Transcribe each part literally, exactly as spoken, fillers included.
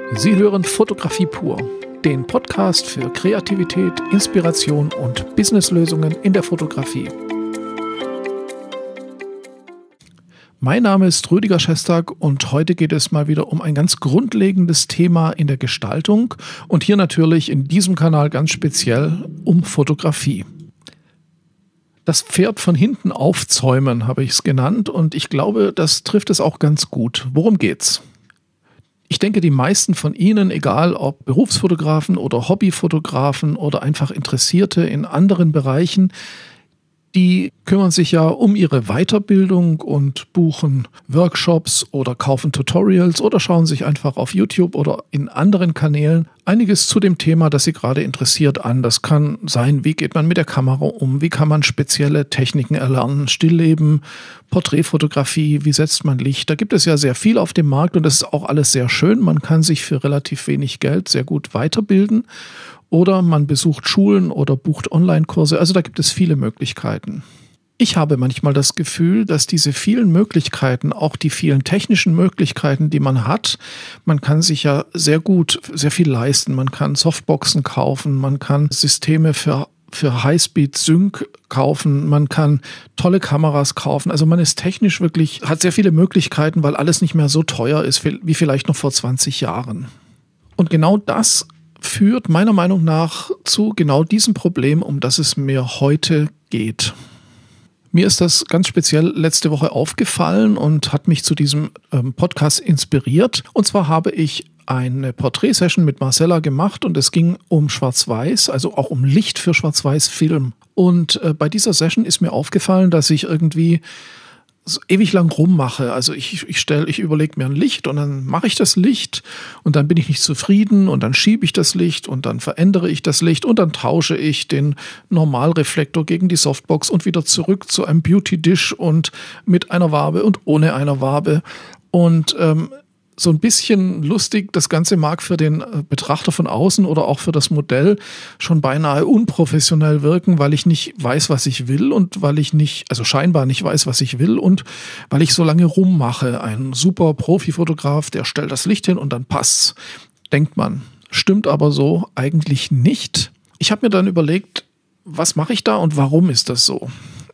Sie hören Fotografie pur, den Podcast für Kreativität, Inspiration und Businesslösungen in der Fotografie. Mein Name ist Rüdiger Schestag und heute geht es mal wieder um ein ganz grundlegendes Thema in der Gestaltung und hier natürlich in diesem Kanal ganz speziell um Fotografie. Das Pferd von hinten aufzäumen, habe ich es genannt, und ich glaube, das trifft es auch ganz gut. Worum geht's? Ich denke, die meisten von Ihnen, egal ob Berufsfotografen oder Hobbyfotografen oder einfach Interessierte in anderen Bereichen, die kümmern sich ja um ihre Weiterbildung und buchen Workshops oder kaufen Tutorials oder schauen sich einfach auf YouTube oder in anderen Kanälen einiges zu dem Thema, das sie gerade interessiert, an. Das kann sein, wie geht man mit der Kamera um, wie kann man spezielle Techniken erlernen, Stillleben, Porträtfotografie, wie setzt man Licht. Da gibt es ja sehr viel auf dem Markt und das ist auch alles sehr schön. Man kann sich für relativ wenig Geld sehr gut weiterbilden. Oder man besucht Schulen oder bucht Online-Kurse. Also da gibt es viele Möglichkeiten. Ich habe manchmal das Gefühl, dass diese vielen Möglichkeiten, auch die vielen technischen Möglichkeiten, die man hat, man kann sich ja sehr gut, sehr viel leisten. Man kann Softboxen kaufen, man kann Systeme für für Highspeed-Sync kaufen, man kann tolle Kameras kaufen. Also man ist technisch wirklich, hat sehr viele Möglichkeiten, weil alles nicht mehr so teuer ist wie vielleicht noch vor zwanzig Jahren. Und genau das führt meiner Meinung nach zu genau diesem Problem, um das es mir heute geht. Mir ist das ganz speziell letzte Woche aufgefallen und hat mich zu diesem ähm, Podcast inspiriert. Und zwar habe ich eine Porträtsession mit Marcella gemacht und es ging um Schwarz-Weiß, also auch um Licht für Schwarz-Weiß-Film. Und äh, bei dieser Session ist mir aufgefallen, dass ich irgendwie so ewig lang rummache. Also ich, ich stelle, ich überlege mir ein Licht und dann mache ich das Licht und dann bin ich nicht zufrieden und dann schiebe ich das Licht und dann verändere ich das Licht und dann tausche ich den Normalreflektor gegen die Softbox und wieder zurück zu einem Beauty-Dish und mit einer Wabe und ohne einer Wabe. Und ähm, so ein bisschen lustig, das Ganze mag für den Betrachter von außen oder auch für das Modell schon beinahe unprofessionell wirken, weil ich nicht weiß, was ich will und weil ich nicht, also scheinbar nicht weiß, was ich will und weil ich so lange rummache. Ein super Profifotograf, der stellt das Licht hin und dann passt's, denkt man. Stimmt aber so eigentlich nicht. Ich habe mir dann überlegt, was mache ich da und warum ist das so?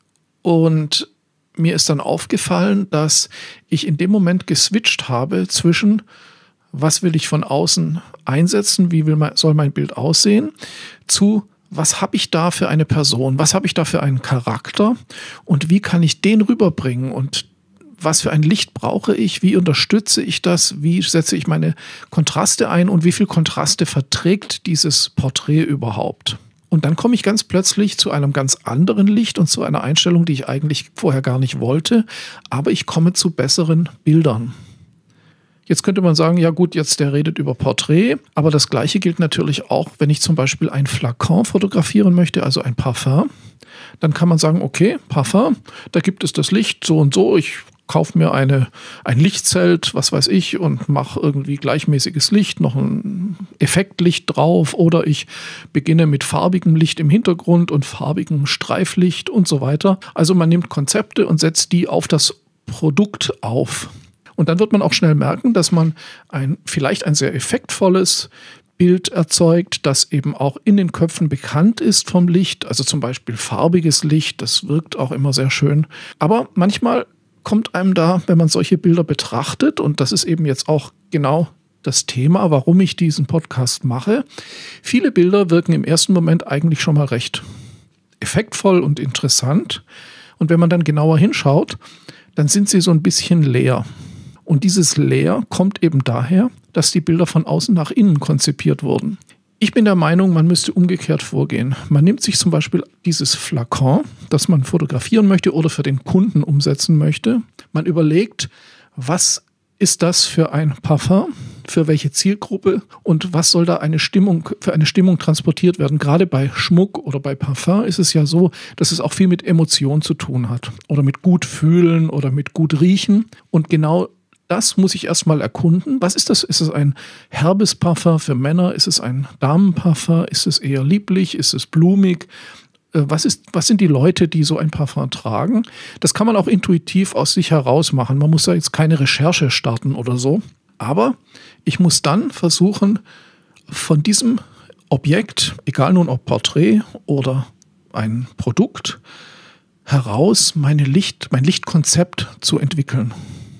Und mir ist dann aufgefallen, dass ich in dem Moment geswitcht habe zwischen, was will ich von außen einsetzen, wie will mein, soll mein Bild aussehen, zu, was habe ich da für eine Person, was habe ich da für einen Charakter und wie kann ich den rüberbringen und was für ein Licht brauche ich, wie unterstütze ich das, wie setze ich meine Kontraste ein und wie viel Kontraste verträgt dieses Porträt überhaupt. Und dann komme ich ganz plötzlich zu einem ganz anderen Licht und zu einer Einstellung, die ich eigentlich vorher gar nicht wollte, aber ich komme zu besseren Bildern. Jetzt könnte man sagen, ja gut, jetzt der redet über Porträt, aber das Gleiche gilt natürlich auch, wenn ich zum Beispiel ein Flakon fotografieren möchte, also ein Parfum. Dann kann man sagen, okay, Parfum, da gibt es das Licht so und so, ich kaufe mir eine, ein Lichtzelt, was weiß ich, und mache irgendwie gleichmäßiges Licht, noch ein Effektlicht drauf oder ich beginne mit farbigem Licht im Hintergrund und farbigem Streiflicht und so weiter. Also man nimmt Konzepte und setzt die auf das Produkt auf. Und dann wird man auch schnell merken, dass man ein vielleicht ein sehr effektvolles Bild erzeugt, das eben auch in den Köpfen bekannt ist vom Licht, also zum Beispiel farbiges Licht, das wirkt auch immer sehr schön. Aber manchmal kommt einem da, wenn man solche Bilder betrachtet, und das ist eben jetzt auch genau das Thema, warum ich diesen Podcast mache, viele Bilder wirken im ersten Moment eigentlich schon mal recht effektvoll und interessant. Und wenn man dann genauer hinschaut, dann sind sie so ein bisschen leer. Und dieses Leer kommt eben daher, dass die Bilder von außen nach innen konzipiert wurden. Ich bin der Meinung, man müsste umgekehrt vorgehen. Man nimmt sich zum Beispiel dieses Flakon, das man fotografieren möchte oder für den Kunden umsetzen möchte. Man überlegt, was ist das für ein Parfum, für welche Zielgruppe und was soll da eine Stimmung, für eine Stimmung transportiert werden. Gerade bei Schmuck oder bei Parfum ist es ja so, dass es auch viel mit Emotion zu tun hat oder mit gut fühlen oder mit gut riechen. Und genau das muss ich erstmal erkunden. Was ist das? Ist es ein herbes Parfum für Männer? Ist es ein Damenparfum? Ist es eher lieblich? Ist es blumig? Was ist, was sind die Leute, die so ein Parfum tragen? Das kann man auch intuitiv aus sich heraus machen. Man muss da jetzt keine Recherche starten oder so. Aber ich muss dann versuchen, von diesem Objekt, egal nun ob Porträt oder ein Produkt, heraus meine Licht, mein Lichtkonzept zu entwickeln.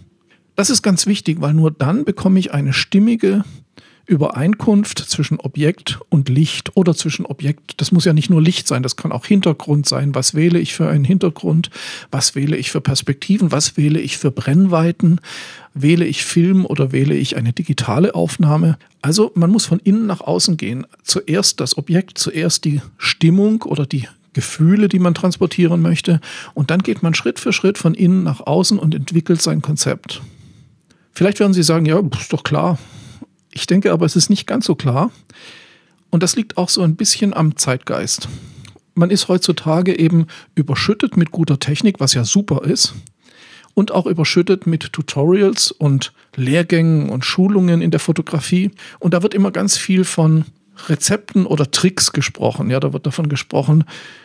Das ist ganz wichtig, weil nur dann bekomme ich eine stimmige Übereinkunft zwischen Objekt und Licht oder zwischen Objekt. Das muss ja nicht nur Licht sein, das kann auch Hintergrund sein. Was wähle ich für einen Hintergrund? Was wähle ich für Perspektiven? Was wähle ich für Brennweiten? Wähle ich Film oder wähle ich eine digitale Aufnahme? Also man muss von innen nach außen gehen. Zuerst das Objekt, zuerst die Stimmung oder die Gefühle, die man transportieren möchte. Und dann geht man Schritt für Schritt von innen nach außen und entwickelt sein Konzept. Vielleicht werden Sie sagen, ja, ist doch klar. Ich denke aber, es ist nicht ganz so klar. Und das liegt auch so ein bisschen am Zeitgeist. Man ist heutzutage eben überschüttet mit guter Technik, was ja super ist. Und auch überschüttet mit Tutorials und Lehrgängen und Schulungen in der Fotografie. Und da wird immer ganz viel von Rezepten oder Tricks gesprochen. Ja, da wird davon gesprochen,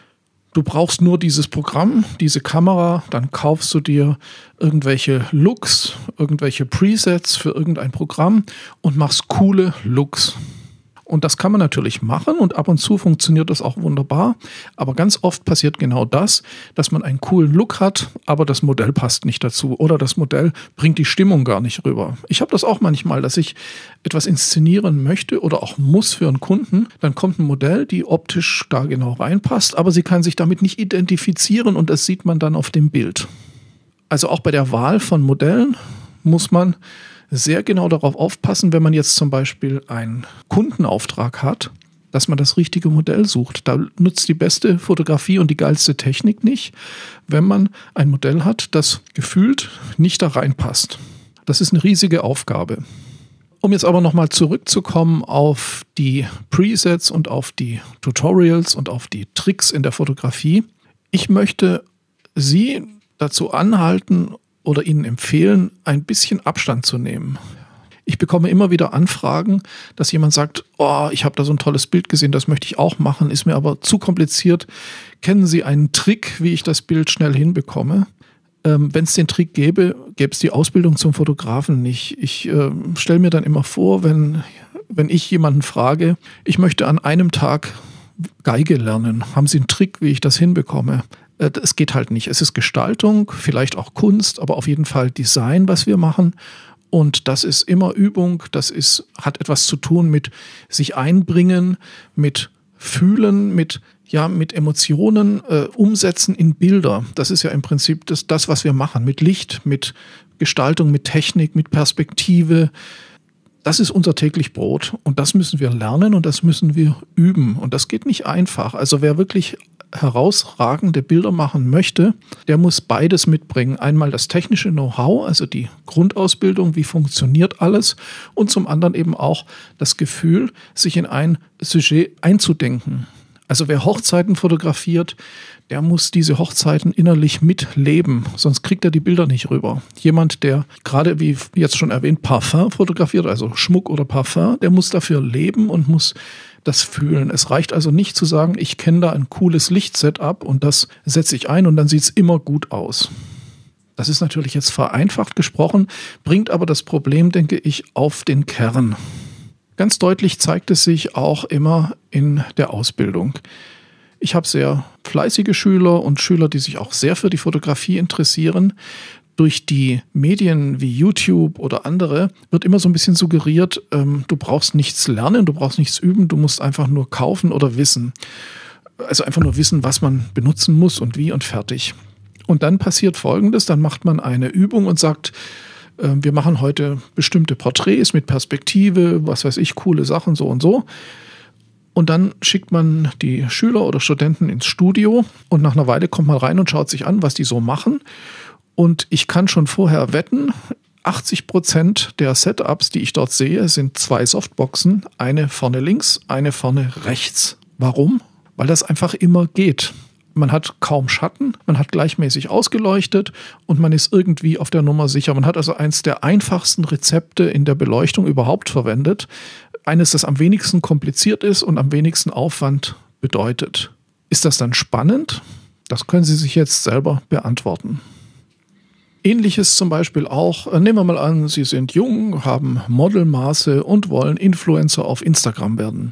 du brauchst nur dieses Programm, diese Kamera, dann kaufst du dir irgendwelche Looks, irgendwelche Presets für irgendein Programm und machst coole Looks. Und das kann man natürlich machen und ab und zu funktioniert das auch wunderbar. Aber ganz oft passiert genau das, dass man einen coolen Look hat, aber das Modell passt nicht dazu oder das Modell bringt die Stimmung gar nicht rüber. Ich habe das auch manchmal, dass ich etwas inszenieren möchte oder auch muss für einen Kunden. Dann kommt ein Modell, die optisch da genau reinpasst, aber sie kann sich damit nicht identifizieren und das sieht man dann auf dem Bild. Also auch bei der Wahl von Modellen muss man sehr genau darauf aufpassen, wenn man jetzt zum Beispiel einen Kundenauftrag hat, dass man das richtige Modell sucht. Da nutzt die beste Fotografie und die geilste Technik nicht, wenn man ein Modell hat, das gefühlt nicht da reinpasst. Das ist eine riesige Aufgabe. Um jetzt aber nochmal zurückzukommen auf die Presets und auf die Tutorials und auf die Tricks in der Fotografie. Ich möchte Sie dazu anhalten oder Ihnen empfehlen, ein bisschen Abstand zu nehmen. Ich bekomme immer wieder Anfragen, dass jemand sagt, oh, ich habe da so ein tolles Bild gesehen, das möchte ich auch machen, ist mir aber zu kompliziert. Kennen Sie einen Trick, wie ich das Bild schnell hinbekomme? Ähm, wenn es den Trick gäbe, gäbe es die Ausbildung zum Fotografen nicht. Ich äh, stelle mir dann immer vor, wenn, wenn ich jemanden frage, ich möchte an einem Tag Geige lernen, haben Sie einen Trick, wie ich das hinbekomme? Es geht halt nicht. Es ist Gestaltung, vielleicht auch Kunst, aber auf jeden Fall Design, was wir machen. Und das ist immer Übung, das ist, hat etwas zu tun mit sich einbringen, mit fühlen, mit, ja, mit Emotionen, äh, umsetzen in Bilder. Das ist ja im Prinzip das, das, was wir machen, mit Licht, mit Gestaltung, mit Technik, mit Perspektive. Das ist unser täglich Brot und das müssen wir lernen und das müssen wir üben. Und das geht nicht einfach. Also wer wirklich herausragende Bilder machen möchte, der muss beides mitbringen. Einmal das technische Know-how, also die Grundausbildung, wie funktioniert alles, und zum anderen eben auch das Gefühl, sich in ein Sujet einzudenken. Also wer Hochzeiten fotografiert, der muss diese Hochzeiten innerlich mitleben, sonst kriegt er die Bilder nicht rüber. Jemand, der gerade, wie jetzt schon erwähnt, Parfum fotografiert, also Schmuck oder Parfum, der muss dafür leben und muss das fühlen. Es reicht also nicht zu sagen, ich kenne da ein cooles Lichtsetup und das setze ich ein und dann sieht es immer gut aus. Das ist natürlich jetzt vereinfacht gesprochen, bringt aber das Problem, denke ich, auf den Kern. Ganz deutlich zeigt es sich auch immer in der Ausbildung. Ich habe sehr fleißige Schüler und Schüler, die sich auch sehr für die Fotografie interessieren. Durch die Medien wie YouTube oder andere wird immer so ein bisschen suggeriert, ähm, du brauchst nichts lernen, du brauchst nichts üben, du musst einfach nur kaufen oder wissen. Also einfach nur wissen, was man benutzen muss und wie und fertig. Und dann passiert Folgendes, dann macht man eine Übung und sagt, äh, wir machen heute bestimmte Porträts mit Perspektive, was weiß ich, coole Sachen, so und so. Und dann schickt man die Schüler oder Studenten ins Studio und nach einer Weile kommt man rein und schaut sich an, was die so machen. Und ich kann schon vorher wetten, achtzig Prozent der Setups, die ich dort sehe, sind zwei Softboxen, eine vorne links, eine vorne rechts. Warum? Weil das einfach immer geht. Man hat kaum Schatten, man hat gleichmäßig ausgeleuchtet und man ist irgendwie auf der Nummer sicher. Man hat also eins der einfachsten Rezepte in der Beleuchtung überhaupt verwendet. Eines, das am wenigsten kompliziert ist und am wenigsten Aufwand bedeutet. Ist das dann spannend? Das können Sie sich jetzt selber beantworten. Ähnliches zum Beispiel auch, äh, nehmen wir mal an, Sie sind jung, haben Modelmaße und wollen Influencer auf Instagram werden.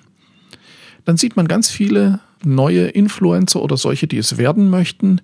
Dann sieht man ganz viele neue Influencer oder solche, die es werden möchten,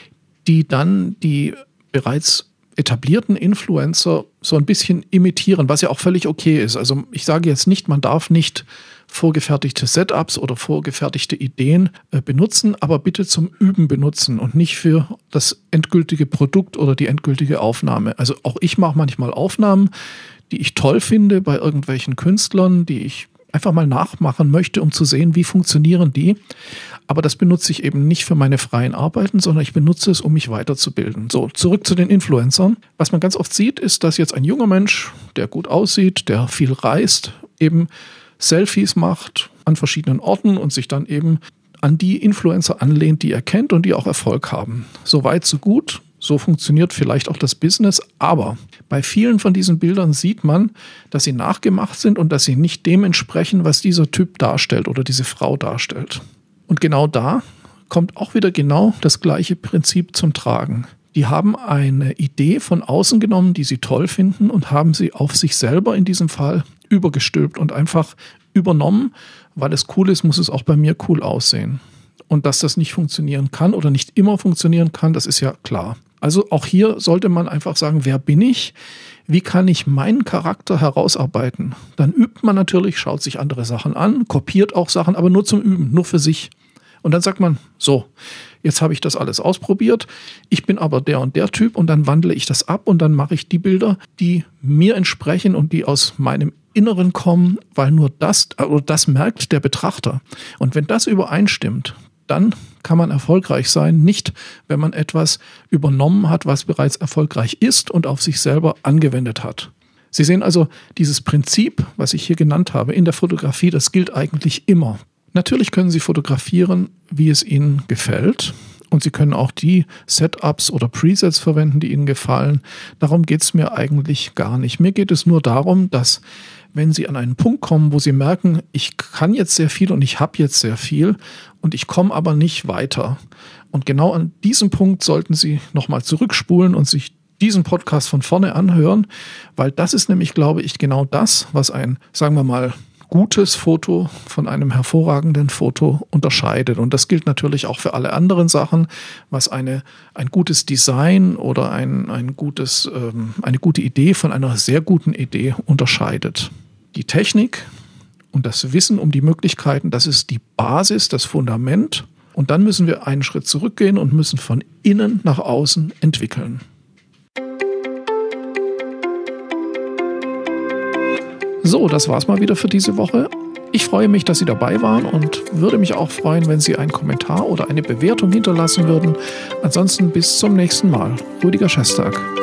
die dann die bereits etablierten Influencer so ein bisschen imitieren, was ja auch völlig okay ist. Also ich sage jetzt nicht, man darf nicht vorgefertigte Setups oder vorgefertigte Ideen äh, benutzen, aber bitte zum Üben benutzen und nicht für das endgültige Produkt oder die endgültige Aufnahme. Also auch ich mache manchmal Aufnahmen, die ich toll finde bei irgendwelchen Künstlern, die ich einfach mal nachmachen möchte, um zu sehen, wie funktionieren die. Aber das benutze ich eben nicht für meine freien Arbeiten, sondern ich benutze es, um mich weiterzubilden. So, zurück zu den Influencern. Was man ganz oft sieht, ist, dass jetzt ein junger Mensch, der gut aussieht, der viel reist, eben Selfies macht an verschiedenen Orten und sich dann eben an die Influencer anlehnt, die er kennt und die auch Erfolg haben. So weit, so gut. So funktioniert vielleicht auch das Business, aber bei vielen von diesen Bildern sieht man, dass sie nachgemacht sind und dass sie nicht dem entsprechen, was dieser Typ darstellt oder diese Frau darstellt. Und genau da kommt auch wieder genau das gleiche Prinzip zum Tragen. Die haben eine Idee von außen genommen, die sie toll finden und haben sie auf sich selber in diesem Fall übergestülpt und einfach übernommen. Weil es cool ist, muss es auch bei mir cool aussehen. Und dass das nicht funktionieren kann oder nicht immer funktionieren kann, das ist ja klar. Also auch hier sollte man einfach sagen, wer bin ich? Wie kann ich meinen Charakter herausarbeiten? Dann übt man natürlich, schaut sich andere Sachen an, kopiert auch Sachen, aber nur zum Üben, nur für sich. Und dann sagt man, so, jetzt habe ich das alles ausprobiert, ich bin aber der und der Typ und dann wandle ich das ab und dann mache ich die Bilder, die mir entsprechen und die aus meinem Inneren kommen, weil nur das, oder das merkt der Betrachter. Und wenn das übereinstimmt, dann kann man erfolgreich sein, nicht wenn man etwas übernommen hat, was bereits erfolgreich ist und auf sich selber angewendet hat. Sie sehen also, dieses Prinzip, was ich hier genannt habe, in der Fotografie, das gilt eigentlich immer. Natürlich können Sie fotografieren, wie es Ihnen gefällt. Und Sie können auch die Setups oder Presets verwenden, die Ihnen gefallen. Darum geht es mir eigentlich gar nicht. Mir geht es nur darum, dass wenn Sie an einen Punkt kommen, wo Sie merken, ich kann jetzt sehr viel und ich habe jetzt sehr viel und ich komme aber nicht weiter. Und genau an diesem Punkt sollten Sie nochmal zurückspulen und sich diesen Podcast von vorne anhören, weil das ist nämlich, glaube ich, genau das, was ein, sagen wir mal, gutes Foto von einem hervorragenden Foto unterscheidet. Und das gilt natürlich auch für alle anderen Sachen, was eine, ein gutes Design oder ein, ein gutes, ähm, eine gute Idee von einer sehr guten Idee unterscheidet. Die Technik und das Wissen um die Möglichkeiten, das ist die Basis, das Fundament. Und dann müssen wir einen Schritt zurückgehen und müssen von innen nach außen entwickeln. So, das war's mal wieder für diese Woche. Ich freue mich, dass Sie dabei waren und würde mich auch freuen, wenn Sie einen Kommentar oder eine Bewertung hinterlassen würden. Ansonsten bis zum nächsten Mal. Rüdiger Schestag.